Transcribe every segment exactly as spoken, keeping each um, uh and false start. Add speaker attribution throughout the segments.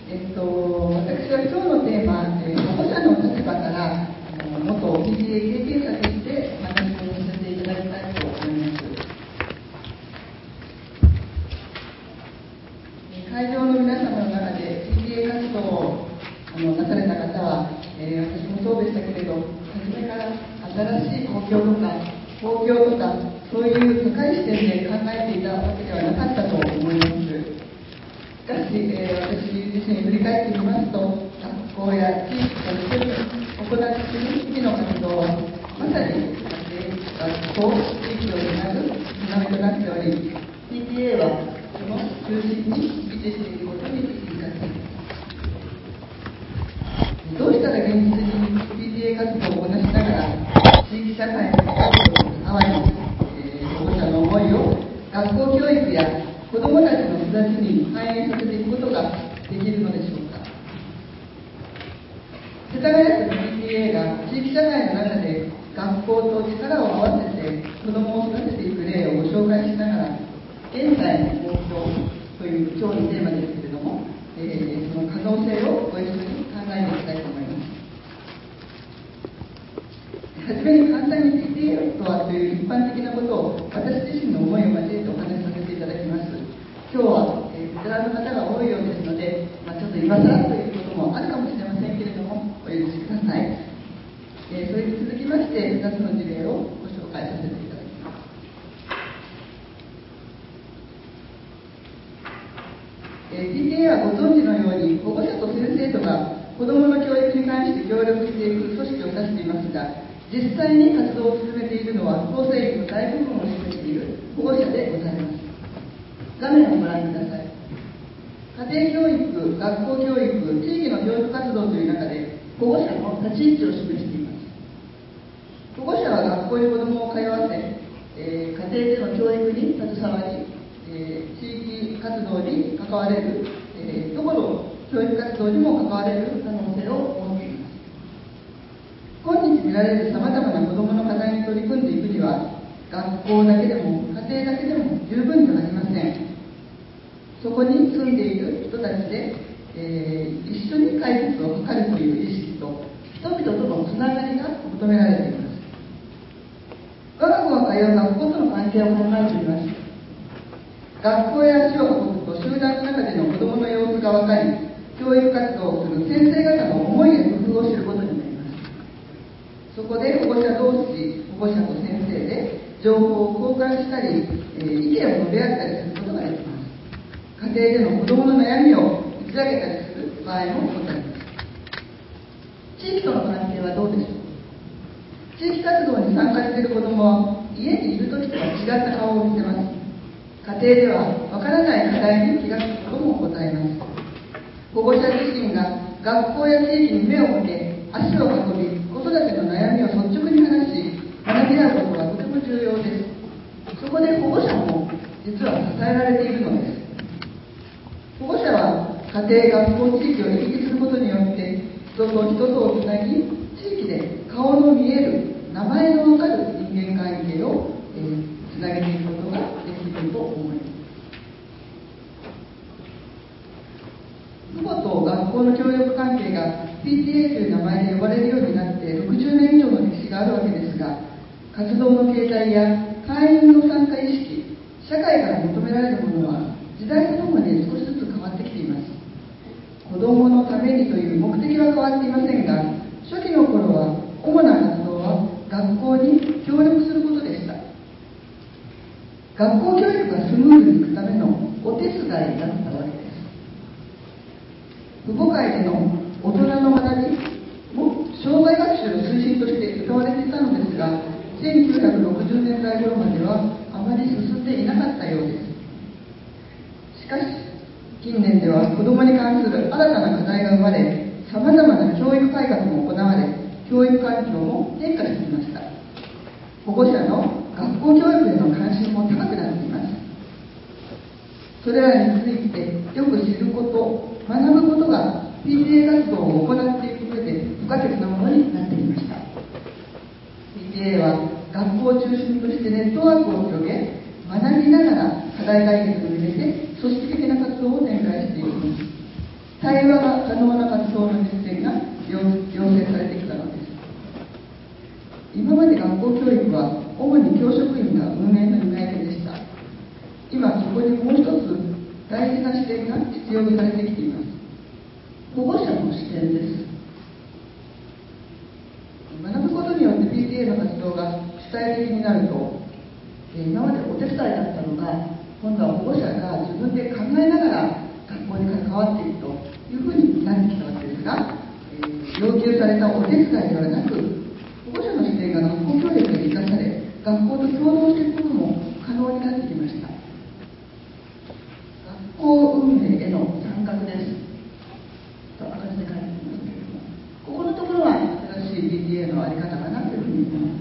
Speaker 1: えっと、私は今日のテーマ、えー、保護者の立場から元 ピーティーエー 経験者としてお話をさせていただきたいと思います。会場の皆様の中で ピーティーエー 活動をあのなされた方は、えー、私もそうでしたけれど、初めから新しい公共とか公共とかそういう高い視点で考えていたわけではなかったと思います。しかし、えー、私自身振り返ってみますと、学校や地域として行っている日々の活動はまさに家庭、学校、地域をつなぐ要となっており、 ピーティーエー はその中心に位置していることに気づかせます。どうしたら現実に ピーティーエー 活動をこなしながら地域社会の人々と関わり、えー、保護者の思いを学校教育や子どもたちの育ちに反映させていくことができるのでしょうか。世田谷区の ピーティーエー が地域社会の中で学校と力を合わせて子どもを育てていく例をご紹介しながら、現在の目標という今日のテーマですけれども、えー、その可能性をご一緒に考えていきたいと思います。はじめに簡単に ピーティーエー とはという一般的なことを私自身の思いを交えてお話しさせていただきます。今日は、えー、ベテランの方が多いようですので、まあ、ちょっと今更ということもあるかもしれませんけれども、お許しください。えー、それに続きましてふたつの事例をご紹介させていただきます。えー、ピーティーエー はご存知のように保護者と先生とが子どもの教育に関して協力していく組織を指していますが、実際に活動を進めているのは構成員の大部分を占めている保護者でございます。画面をご覧ください。家庭教育、学校教育、地域の教育活動という中で保護者の立ち位置を示しています。保護者は学校に子どもを通わせ、えー、家庭での教育に携わり、えー、地域活動に関われる、えー、どこの教育活動にも関われる可能性を持っています。今日見られるさまざまな子どもの課題に取り組んでいくには、学校だけでも家庭だけでも十分ではありません。そこに住んでいる人たちで、えー、一緒に解決を図るという意識と人々とのつながりが求められています。我が子が通う学校との関係を考えてみます。学校へ足を運ぶと集団の中での子どもの様子が分かり、教育活動をする先生方の思いや工夫を知ることになります。そこで保護者同士、保護者と先生で情報を交換したり、えー、意見を述べ合ったりすることができます。家庭での子どもの悩みを打ち上げたりする場合もございます。地域との関係はどうでしょう。地域活動に参加している子どもは家にいるときとは違った顔を見せます。家庭ではわからない課題に気がつくこともございます。保護者自身が学校や地域に目を向け足を運び、子育ての悩みを率直に話し学び合うことはとても重要です。そこで保護者も実は支えられているのです。保護者は家庭、学校、地域を行き来することによって人と人とをつなぎ、地域で顔の見える、名前のわかる人間関係を、えー、つなげていくことができると思います。保護と学校の協力関係が ピーティーエー という名前で呼ばれるようになってろくじゅうねん以上の歴史があるわけですが、活動の形態や会員の参加意識、社会から求められるものは時代とともに少しずつ変わってきています。子どものためにという目的は変わっていませんが、初期の頃は主な活動は学校に協力することでした。学校教育がスムーズにいくためのお手伝いだったわけです。父母会での大人の学びも障害学習の推進として使われていたのですが、せんきゅうひゃくろくじゅうねんだい頃まではあまり進んでいなかったようです。しかし近年では子どもに関する新たな課題が生まれ、さまざまな教育改革も行われ、教育環境も変化してきました。保護者の学校教育への関心も高くなっています。それらについてよく知ること、学ぶことが ピーティーエー 活動を行っていく上で不可欠なものになってきました。 ピーティーエー は学校を中心としてネットワークを広げ、学びながら課題解決に向けて組織的な活動を展開していきます。大対話が可能な活動の実践が要請されてきたのです。今まで学校教育は主に教職員が運営の担い手でした。今そこにもう一つ大事な視点が必要とされてきています。保護者の視点です。学ぶことによって ピーティーエー の活動が主体的になると、今までお手伝いだったのが今度は保護者が自分で考えながら学校に関わっていくというふうになってきたわけですが、えー、要求されたお手伝いではなく、保護者の視点が学校教育で生かされ、学校と共同していくことも可能になってきました。学校運営への参画です。と赤字で書いてありますけれども、ここのところは新しい ピーティーエー の在り方かなというふうに思っております。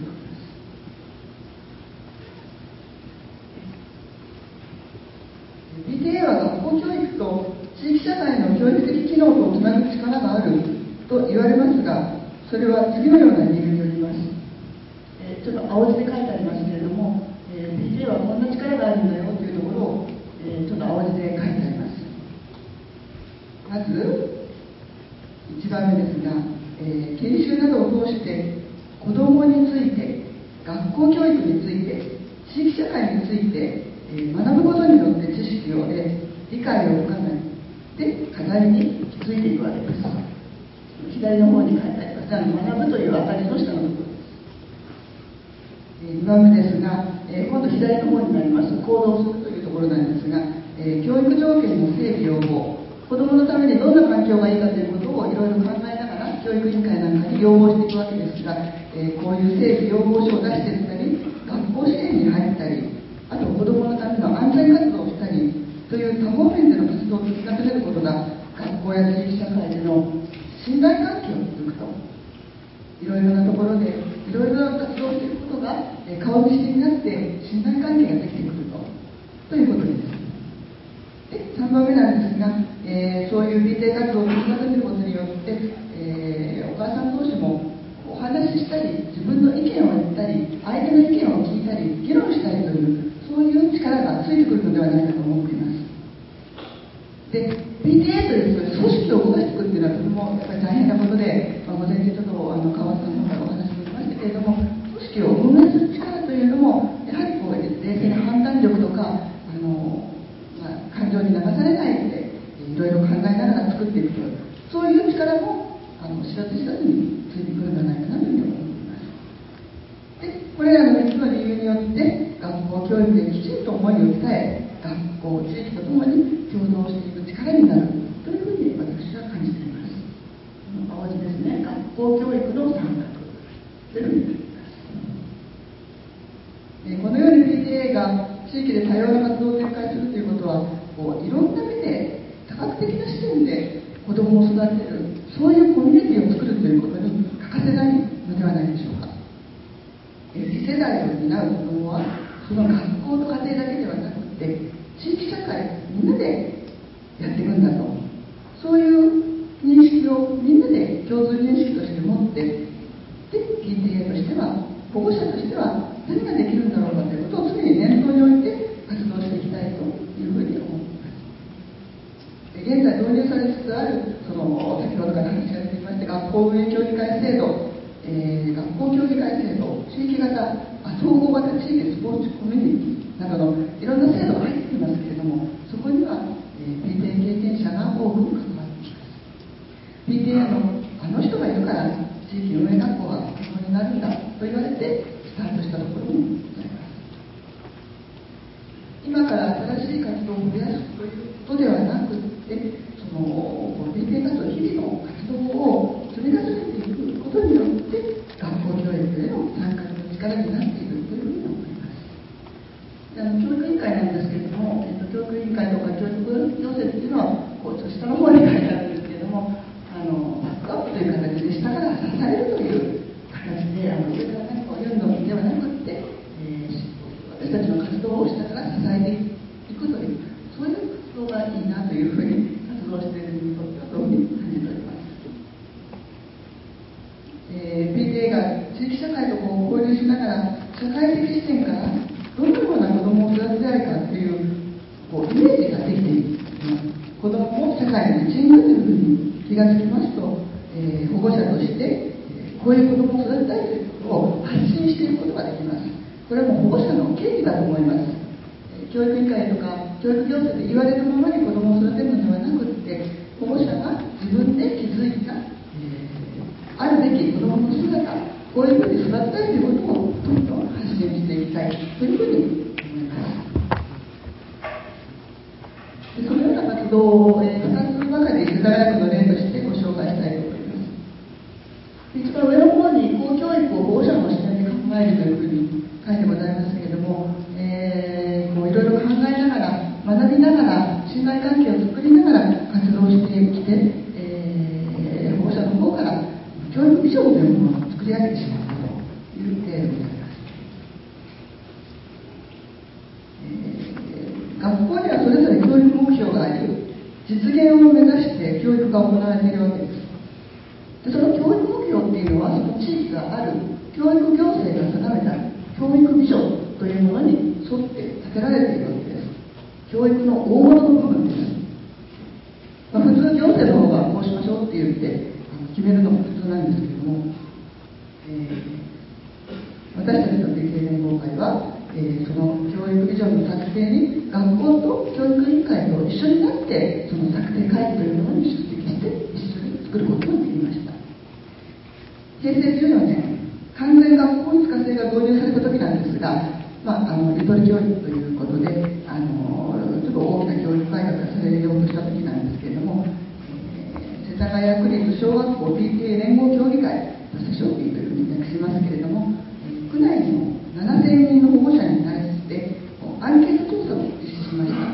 Speaker 1: ピーティーエー は学校教育と地域社会の教育的機能とをつなぐ力があると言われますが、それは次のような理由によります。えー、ちょっと青字で書いてありますけれども、えー、ピーティーエー はこんな力があるんだよというところを、えー、ちょっと青字で書いてあります。まずいちばんめですが、えー、研修などを通して子どもについて、学校教育について、地域社会について、えー、学ぶことによって知識を得、理解を深めて課題に気づいていくわけです。左の方に書いてあります。あの学ぶという赤字の下の部分です。えー、にばんめですが、えー、今度左の方になります行動するというところなんですが、えー、教育条件の整備要望、子どものためにどんな環境がいいかということをいろいろ考えながら教育委員会なんかに要望していくわけですが、えー、こういう整備要望書を出していったり、学校支援に入ったり、あと子どものための安全活動をしたりという多方面での活動を積み重ねることが、学校や地域社会での信頼関係を築くと、いろいろなところでいろいろな活動をしていくことが、えー、顔見知りになって信頼関係ができてくるとということです。でさんばんめなんですが、えー、そういう ピーティーエー 活動を積み重ねることによって、えー、お母さん同士もお話ししたり、自分の意見を言ったり、相手の意見を聞いたり、議論したりという、そういう力がついてくるのではないかと思っています。で ピーティーエー という組織を動かしていくというのはとてもやっぱり大変なことで、まあ、午前中ちょっとあの川瀬さんの方からお話もありましたけれども、組織を運営する力というのもやはりこう冷静な判断力とか、あの、まあ、感情に流されないでいろいろ考えながら作っていくという、そういう力もあの知らず知らずについてくるんじゃないかなというふうに思っています。でこれらのみっつの理由によって学校教育できちんと思いを伝え、学校地域とともに共同していく力になるというふうに私は感じています。青字ですね、学校教育の参画というふうになります。このように ピーティーエー が地域で多様な活動を展開するということは、こういろんな目で多角的な視点で子どもを育てる、そういうコミュニティを作るということに欠かせないのではないでしょうか。次世代を担う子どもはその学校と家庭だけではなくて地域社会みんなでやっていくんだと、そういう認識をみんなで共通認識として持って、で ピーティーエー としては、保護者としては何ができるんだろうかということを常に念頭に置いて活動していきたいというふうに思っています。現在導入されつつあるその先ほどから話が出てきました学校運営協議会制度、えー、学校協議会制度、地域型、あ統合型地域スポーツコミュニティなどのいろんな制度が入っていますけれども、そこには、えー、ピーティーエー 経験者が多く関わっています。 ピーティーエー のあの人がいるから地域運営学校が可能になるんだと言われてスタートしたところもございます。今から新しい活動を増やすということではなくて、その ピーティーエー 活動、日々の活動を積み重ねていくことによって学校教育への参画の力になっているというふうに思います。であの教育委員会なんですけれども、えっと、教育委員会とか教育行政っていうのはこう下の方に書いてあるんですけれども、あのバックアップという形で下から支えるという形で、あの上から何かを言うのではなくて、えー、私たちの活動を下から支えていくという、そういう活動がいいなというふうに活動している人にとってはそういうふうに感じております。 に違うというふうに気がつきますと、えー、保護者としてこういう子供を育てたいということを発信していることができます。これはもう保護者の権利だと思います。教育委員会とか教育行政で言われるままに子供を育てるのではなくって、保護者が自分で気づいた、えー、あるべき子供の姿、こういうふうに育てたいということをどんどん発信していきたいというふうに思います。でそのような活動を、えー、ふたつばかり世田谷区の例としてご紹介したいと思います。一番上の方に公教育を保護者の視点で考えるというふうに書いてございますけれども、えー、こういろいろ考えながら学びながら信頼関係を作りながら活動してきて、えー、保護者の方から教育ビジョンというものを作り上げてしまったという例でございます。えー、学校にはそれぞれ教育目標があり、実現を目指して教育が行われているわけです。でその教育目標っていうのは、その地域がある教育行政が定めた教育ビジョンというものに沿って立てられているわけです。教育の大元の部分です。まあ、普通行政の方がこうしましょうって言って決めるのが普通なんですけれども、えー、私たちの ピーティー 連合会は、えー、その教育ビジョンの策定に学校と教育委員会と一緒になってその策定会議というものに出席して一緒に作ることができました。へいせいじゅうよねん、完全学校一過性が導入された時なんですが、まあ、あのゆとり教育ということで、あのちょっと大きな教育改革がされようとした時なんですけれども、えー、世田谷区立小学校 ピーティー 連合協議会、セショーピーというふうに訳しますけれども、えー、区内のななせんにんの保護者に対してアンケート調査を実施しました。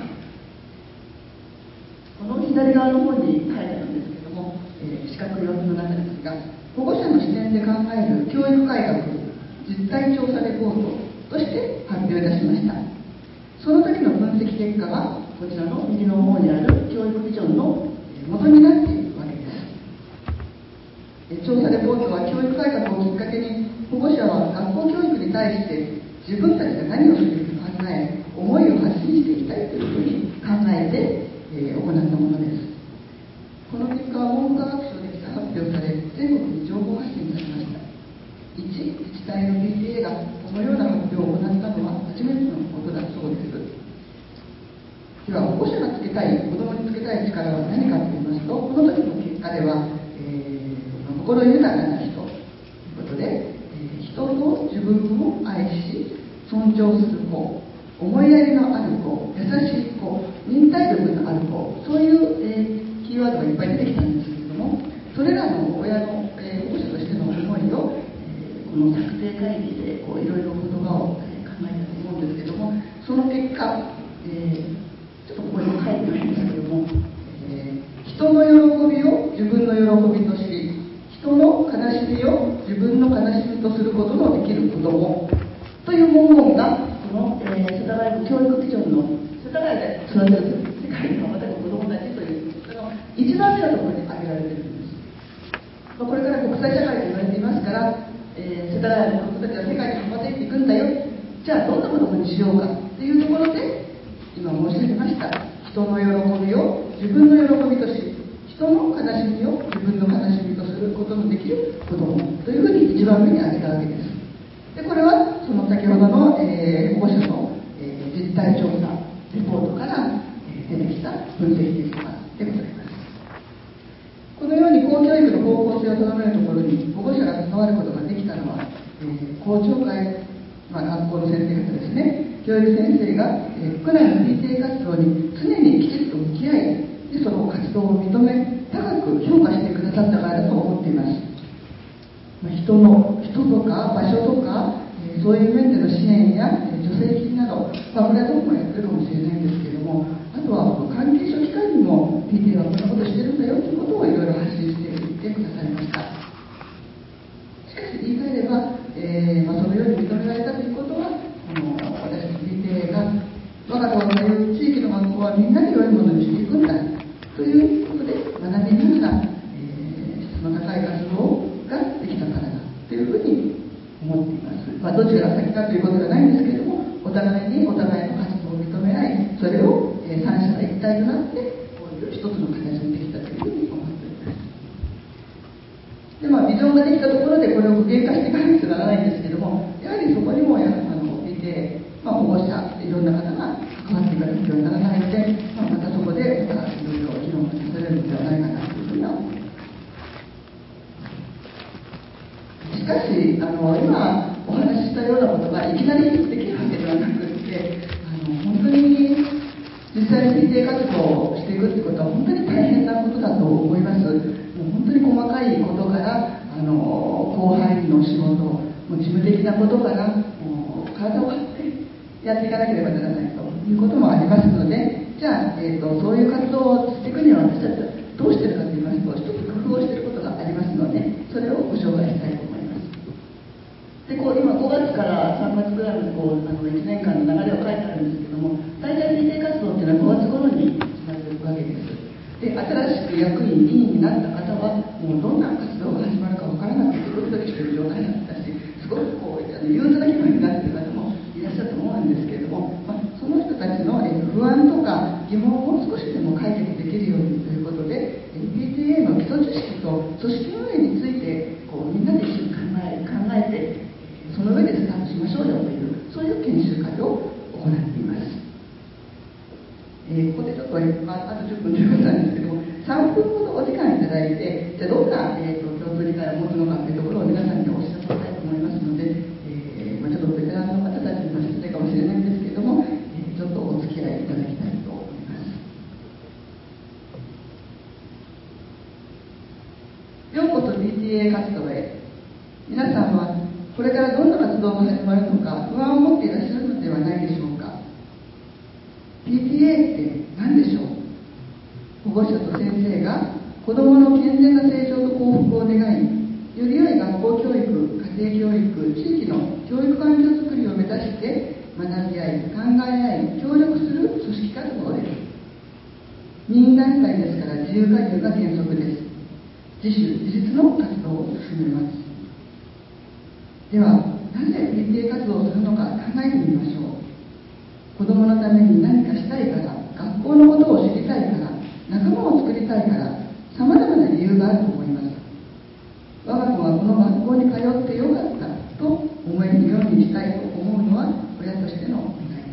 Speaker 1: この左側の方に書いてあるんですけれども、えー、四角い用紙の中ですが、保護者の視点で考える教育改革実態調査レポートとして発表いたしました。その時の分析結果がこちらの右の方にある教育ビジョンの元になっているわけです。調査レポートは教育改革をきっかけに保護者は学校教育に対して自分たちが何をすべきか考え、思いを発信していきたいというふうに考えて、えー、行ったものです。この結果は文部科学省で記者発表され、全国に情報発信されました。いち自治体の ピーティーエー がこのような発表を行ったのは初めてのことだそうです。では、保護者がつけたい、子どもにつけたい力は何かと言いますと、この時の結果では、えー、心豊かな人ということで、えー、人と自分を愛し、尊重する子、思いやりのある子、優しい子、忍耐力のある子、そういう、えー、キーワードがいっぱい出てきたんですけれども、それらの親の、えー、保護者としての思いを、えー、この策定会議でこういろいろ言葉を、えー、考えたと思うんですけれども、その結果、えーちょっとここに書いてないんですけども、えー、人の喜びを自分の喜びとし、人の悲しみを自分の悲しみとすることのできる子どもという文言がこの、えー、世田谷区教育ビジョンの世田谷で育てる世界に羽ばたく子どもたちというその一番目のところに挙げられているんです。まあ、これから国際社会と言われていますから、えー、世田谷の子どもたちは世界に羽ばたいていくんだよ。じゃあどんな子どもにしようかというところで今申し上げました人の喜びを自分の喜びとし、人の悲しみを自分の悲しみとすることのできる子どもというふうに一番目に挙げたわけです。でこれはその先ほどの、えー、保護者の、えー、実態調査レポートから、えー、出てきた分析結果でございます。このように公教育の方向性を定めるところに保護者が関わることができたのは、えー、校長会、まあ、学校の先生方ですね、教育先生が、えー、区内の ピーティーエー 活動に常にきちっと向き合い、でその活動を認め高く評価してくださったからだと思っています。まあ、人の人とか場所とか、えー、そういう面での支援や、えー、助成金など、まあ、これはどこもやってるかもしれないんですけれども、あとは関係者機関にも ピーティーエー はこんなことしてるんだよということをいろいろ発信していってくださいました。しかし言い換えれば、えーまあ、そのように認められたということは、あの私たち ピーティーエー が我が校のいう地域の学校はみんなに良いものにしていくんだということで学びながら、えー、質の高い活動ができたからだというふうに思っています。まあ、どちらが先かということではないんですけれども、お互いにお互いの活動を認め合い、それを、えー、三者が一体となってこういう一つの形にできたと常ができたところでこれを具現化していかなくちゃならないんですけども、やはりそこにもやはりあの ピーティーエー、まあ、保護者いろんな方が関わっていかなくてはならないので、まあ、またそこでまたいろいろ議論がされるのではないかなというふうには思います。しかしあの今お話ししたようなことがいきなりできるわけではなくて、あの本当に実際に ピーティーエー 活動をしていくということは本当に大変なことだと思います。もう本当に細かいことからあの広範囲の仕事、もう事務的なことからもう体を張ってやっていかなければならないということもありますので、じゃあ、えーと、そういう活動をしていくには私たちはどうしているかといいますと、一つ工夫をしていることがありますので、それをご紹介したいと思います。でこう今ごがつからさんがつぐらいまでこうあのいちねんかんの流れを書いてあるんですけども、大体 ピーティーエー 活動っていうのはごがつ頃に始まっていくわけです。で新しく役員委員になった方はもうどんな活動が始まるかわからなくてドキドキしている状態だったし、すごくこうあの憂鬱な気分になっている方もいらっしゃると思うんですけれども、まあ、その人たちの、えー、不安とか疑問を少しでも解決できるようにということで、えー、ピーティーエー の基礎知識と組織運営についてこうみんなで一緒に考え考えて、その上でスタートしましょうよという、そういう研修会を行っています。えー、ここでちょっと、まあ、あとじゅっぷんということなんですけども、さんぷんほどお時間いただいて、じゃあどんな、えー、と共通理解を持つのかというところを皆さんにお知らせしたいと思いますので、えーまあ、ちょっとベテランの方たちには失礼かもしれないんですけれども、えー、ちょっとお付き合いいただきたいと思います。ようこそ ピーティーエー 活動へ。皆さんはこれからどんな活動が始まるのか不安を持っていらっしゃるのではないでしょうか。 ピーティーエー って何でしょう。保護者と先生が子どもの健全な成長と幸福を願い、より良い学校教育、家庭教育、地域の教育環境づくりを目指して学び合い、考え合い、協力する組織活動です。任意団体ですから自由加入が原則です。自主自律の活動を進めます。ではなぜ ピーティーエー 活動をするのか考えてみましょう。子どものために何かしたいから、学校のことを知りたいから、仲間を作りたいから、さまざまな理由があると思います。我が子がこの学校に通ってよかったと思えるようにしたいと思うのは親としての願い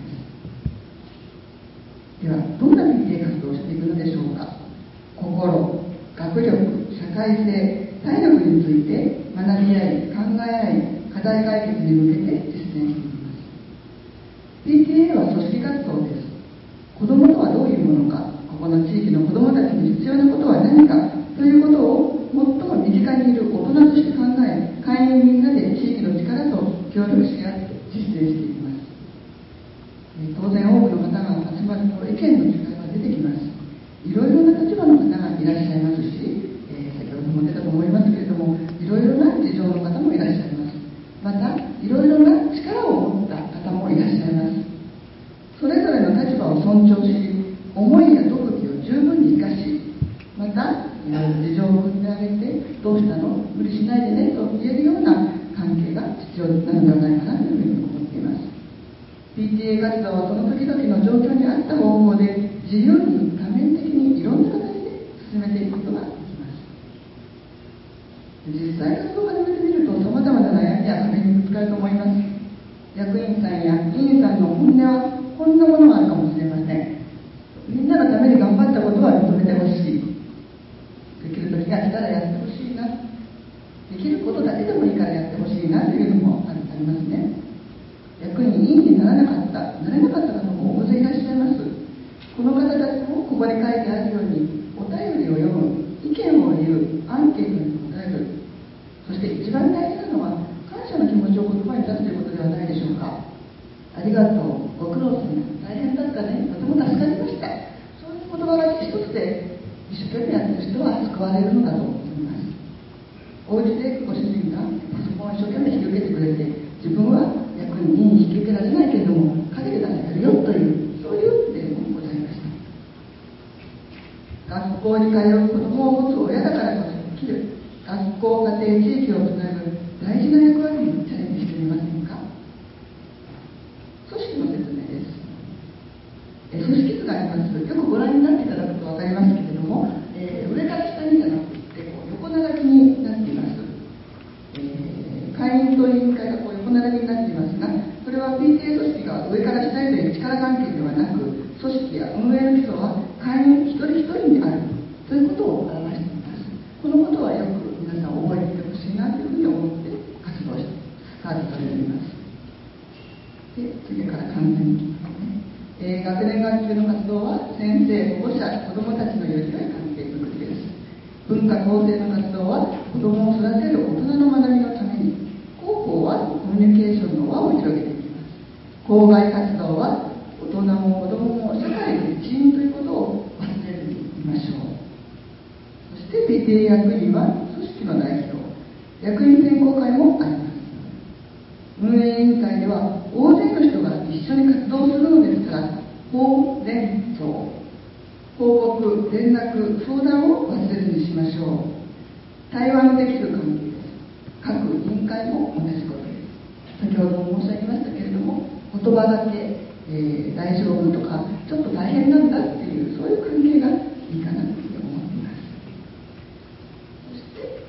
Speaker 1: です。ではどんな ピーティーエー 活動をしていくのでしょうか。心、学力、社会性、体力について学び合い、考え合い、課題解決に向けて実践していきます。 ピーティーエー は組織活動です。子どもとはどういうものか、ここの地域の子どもたちに必要なことは何かということを最も身近にいる大人として考え、会員みんなで地域の力と協力し合って実践していきます。当然多くの方が集まると意見の違いが出てきます。いろいろな立場の方がいらっしゃいますし、えー、先ほども出たと思いますけれども、いろいろな事情の方もいらっしゃいます。またいろいろな力を持った方もいらっしゃいます。それぞれの立場を尊重し、思いや特技を十分に生かし、またいろいろ事情を組んであげて、どうしたの、無理しないでねと言えるような関係が必要なのではないかなというふうに思っています。 ピーティーエー 活動はその時々の状況に合った方法で自由に多面的にいろんな形で進めていくことができます。実際活動を始めてみるとさまざまな悩みや壁にぶつかると思います。役員さんや委員さんの本音はこんなものがあるかもしれません。みんなのために頑張ったことは認めてほしい。できる時が来たらやってほしいな。できることだけでもいいからやってほしいなというのもありますね。役員委員にならなかった、なれなかった方も大勢いらっしゃいます。この方たちもここに書いてあるようにお便りを読む、意見を言う、アンケートに答える、そして一番大事なのは感謝の気持ちを言葉に出すということではないでしょうか。ありがとう、ご苦労様、大変だったね、とても助かりました。そういう言葉が一つで一生懸命やってる人は救われるのだと思います。お家でご主人がパソコンを一生懸命引き受けてくれて、自分は役員に引き受けられないけれども陰で出してるよという、そういう例もございました。学校に通う子供を持つ親だからこそできる学校、家庭、地域をつなぐ大事な役割にチャレンジしてみませんか。組織の説明です。え組織図があります。よくご覧になっていただくと分かりますけれども、えー、上から下にじゃなくてこう横並びになっています。 力関係ではなく、組織や運営の基礎は会員一人一人にあるということを表しています。このことはよく皆さん覚えていてほしいなというふうに思って活動してスタートされています。で、次から簡単にいきますね。えー、学年学級の活動は先生、保護者、子どもたちのより良い関係づくりです。文化統制の活動は子どもを育てる大人の学びのために、広報はコミュニケーションの輪を広げていきます。校外活動は大人も子どもも社会の一員ということを忘れずにいましょう。そして ピーティーエー 役員は組織の代表、役員選考会もあります。運営委員会では大勢の人が一緒に活動するのですから、報連相、報告、連絡、相談を忘れずにしましょう。対話のできる関係です。各委員会も同じことです。先ほども申し上げましたけれども、言葉だけ、えー、大丈夫とかちょっと大変なんだっていう、そういう関係がいいかなと思っています。そして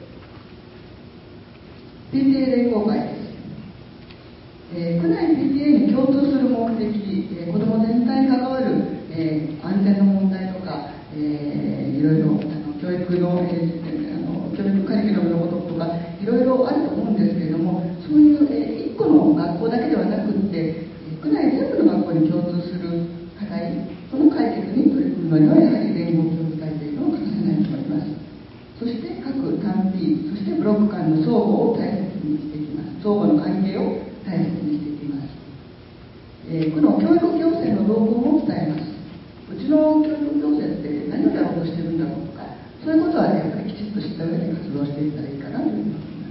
Speaker 1: ピーティーエー 連合会です。えー、区内 ピーティーエー に共通する目的、えー、子ども全体に関わる、えー、安全の問題とか、えー、いろいろあの教育の、えー、あの教育カリキュラムのこととかいろいろあると思うんですけれども、そういう、えー、一個の学校だけではなくって、区内全部の学校に共通する課題、その解決に取り組むのにはやはり連合協議会というのを欠かせないと思います。そして各単 P、そしてブロック間の相互を大切にしていきます。相互の関係を大切にしていきます。えー、区の教育行政の動向も伝えます。うちの教育行政って何をやろうとしてるんだろうとか、そういうことは、ね、やっぱりきちっとした上で活動していったらいいかなというふうに思います。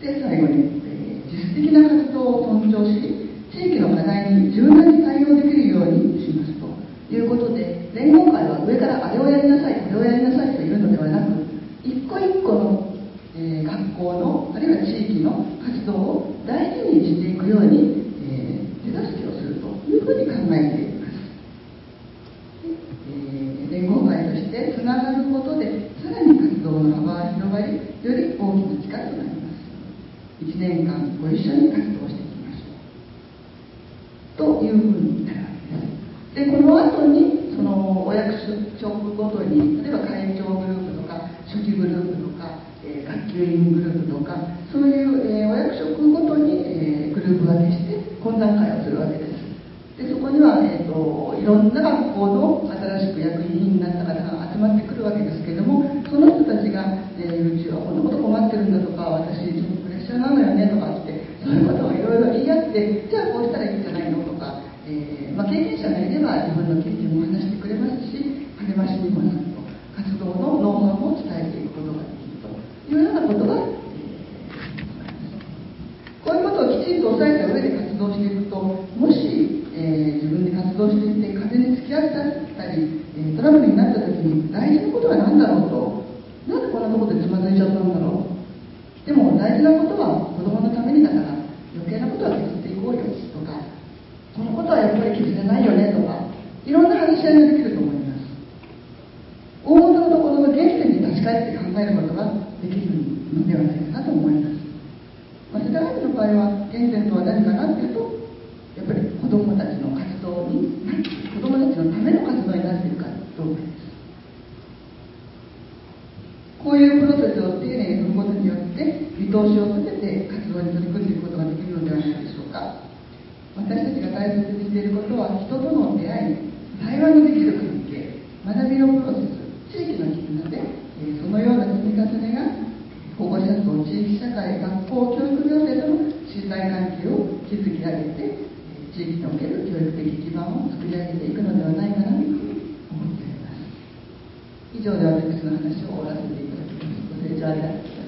Speaker 1: で、最後に、えー、自主的な活動を尊重し、地域の課題に柔軟に対応できるようにしますということで、連合会は上からあれをやりなさい、これをやりなさいというのではなく、一個一個の、えー、学校のあるいは地域の活動を大事にしていくように、えー、手助けをするというふうに考えています。えー、連合会としてつながることで、さらに活動の幅が広がり、より大きな力となります。いちねんかんご一緒に活動していきましょうというふうになるわけです。で、この後にそのお役職ごとに、例えば会長グループとか初期グループとか、えー、学級委員グループとか、そういう、えー、お役職ごとに、えー、グループ分けして懇談会をするわけです。で、そこには、えーと、いろんな学校の新しく役員になった方が集まってくるわけですけれども、その人たちが、えー、うちはこんなこと困ってるんだとか、私ちょっとプレッシャーなのよねとかって、そういうことをいろいろ言い合って、じゃあこうしたらいいんじゃないのとか、えーまあ、経験者がいれば自分の経験も話してくれますし、励ましにもなると、活動のノウハウも伝えていくことができるというようなことが、えー、こういうことをきちんと押さえた上で活動していくと、もし、えー、自分で活動していって風に突き当たったり、えー、トラブルになった時に大事なことは何だろうと、なんでこんなところでつまずいちゃったんだろう、でも大事なことは子供のためにだから余計なことは削っていこうよとか、このことはやっぱり削れないよねとか、いろんな話し合いができると思います。大元のところの原点に立ち返って考えることができるのではないかなと思います。まあ、世田谷区の場合は原点とは何かなというと、やっぱり子どもたちの活動になって、子どもたちのための活動になっているかどうかです。こういうプロセスを丁寧に踏むことによって見通しを立てて活動に取り組んでいくことができるのではないでしょうか。私たちが大切にしていることは、人との出会い、対話のできる関係、学びのプロセス、地域の絆で、えー、そのような積み重ねが保護者と地域社会、学校、教育行政との信頼関係を築き上げて、地域における教育的基盤を作り上げていくのではないかなというふうに思っております。以上で私の話を終わらせていただきます。ご清聴ありがとうございます。